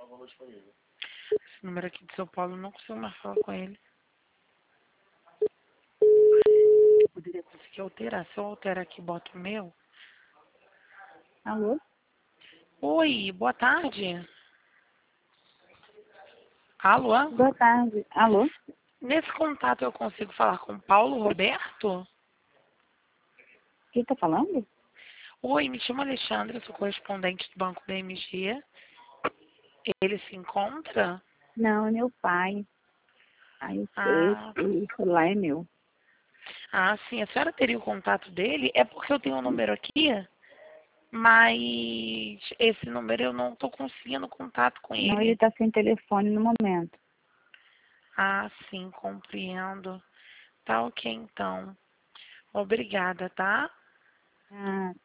Esse número aqui de São Paulo, não consigo mais falar com ele. Eu poderia conseguir alterar. Se eu alterar aqui, boto o meu. Alô? Oi, boa tarde. Alô? Boa tarde. Alô? Nesse contato eu consigo falar com Paulo Roberto? Quem tá falando? Oi, me chamo Alexandra, sou correspondente do Banco BMG. Ele se encontra? Não, é meu pai. Aí Ah, esse celular é meu. sim, a senhora teria o contato dele? É porque eu tenho um número aqui, mas esse número eu não estou conseguindo contato com Não, ele ele. tá sem telefone no momento. Ah, sim, compreendo. Tá ok, então. Obrigada, tá? Ah,